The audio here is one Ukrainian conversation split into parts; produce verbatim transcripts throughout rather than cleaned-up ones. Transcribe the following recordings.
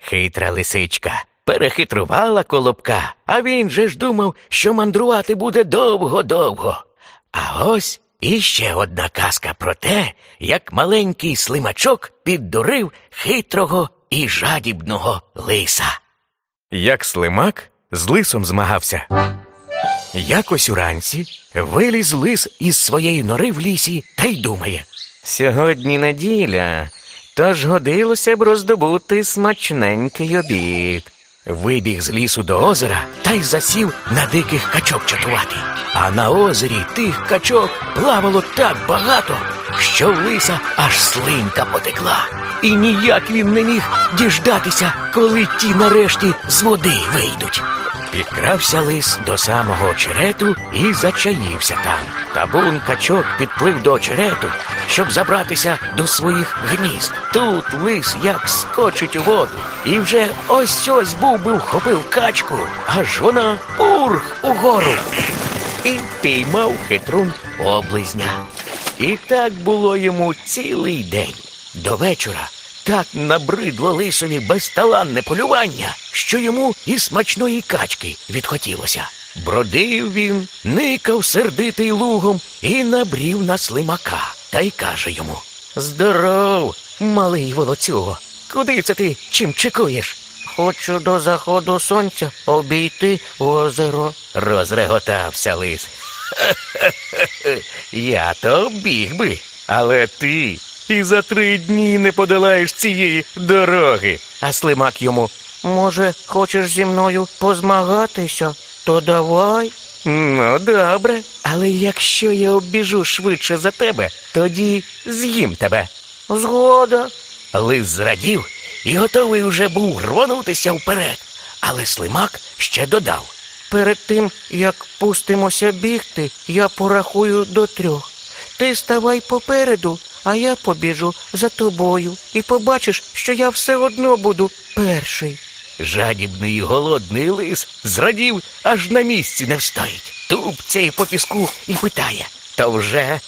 Хитра лисичка перехитрувала Колобка, а він же ж думав, що мандрувати буде довго-довго. А ось іще одна казка про те, як маленький слимачок піддурив хитрого і жадібного лиса. Як слимак з лисом змагався. Якось уранці виліз лис із своєї нори в лісі та й думає: «Сьогодні неділя, тож годилося б роздобути смачненький обід». Вибіг з лісу до озера та й засів на диких качок чатувати. А на озері тих качок плавало так багато, що в лиса аж слинка потекла. І ніяк він не міг діждатися, коли ті нарешті з води вийдуть. Підкрався лис до самого очерету і зачаївся там. Табун качок підплив до очерету, щоб забратися до своїх гнізд. Тут лис як скочить у воду, і вже ось-ось був би вхопив качку, аж вона урх угору. І піймав хитрун облизня. І так було йому цілий день. До вечора так набридло лисові безталанне полювання, що йому і смачної качки відхотілося. Бродив він, никав сердитий лугом і набрів на слимака. Та й каже йому: «Здоров, малий волоцюго, куди це ти чим чекуєш?» «Хочу до заходу сонця обійти озеро», – розреготався лис. «Ха-ха-ха, я то обіг би, але ти і за три дні не подолаєш цієї дороги». А слимак йому: «Може, хочеш зі мною позмагатися? То давай». «Ну, добре, але якщо я обіжу швидше за тебе, тоді з'їм тебе». «Згода». Лис зрадів і готовий уже був рвонутися вперед. Але слимак ще додав: «Перед тим, як пустимося бігти, я порахую до трьох. Ти ставай попереду, а я побіжу за тобою. І побачиш, що я все одно буду перший». Жадібний і голодний лис зрадів, аж на місці не встоїть. Тупцяє по піску і питає: «То вже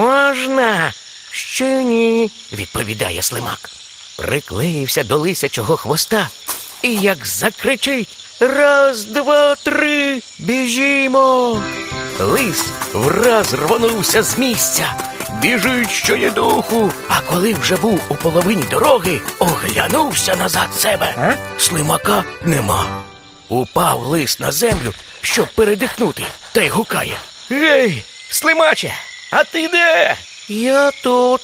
можна?» «Ще ні», – відповідає слимак. Приклеївся до лисячого хвоста і як закричить: «Раз, два, три, біжімо!» Лис враз рвонувся з місця. Біжить, що є духу. А коли вже був у половині дороги, оглянувся назад себе. Слимака нема. Упав лис на землю, щоб передихнути, та й гукає: «Гей, слимаче, а ти де?» «Я тут».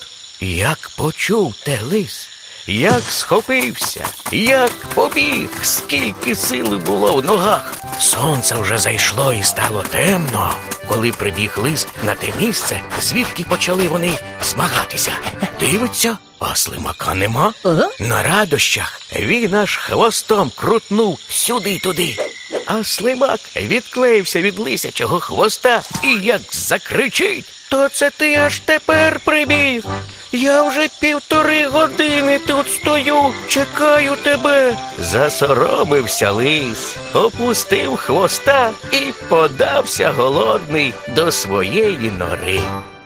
Як почув те лис, як схопився, як побіг, скільки сили було в ногах. Сонце вже зайшло і стало темно, коли прибіг лис на те місце, звідки почали вони змагатися. Дивиться, а слимака нема. Ага. На радощах він аж хвостом крутнув сюди-туди. А слимак відклеївся від лисячого хвоста і як закричить: «То це ти аж тепер прибіг? Я вже півтори години тут стою, чекаю тебе». Засоромився лис, опустив хвоста і подався голодний до своєї нори.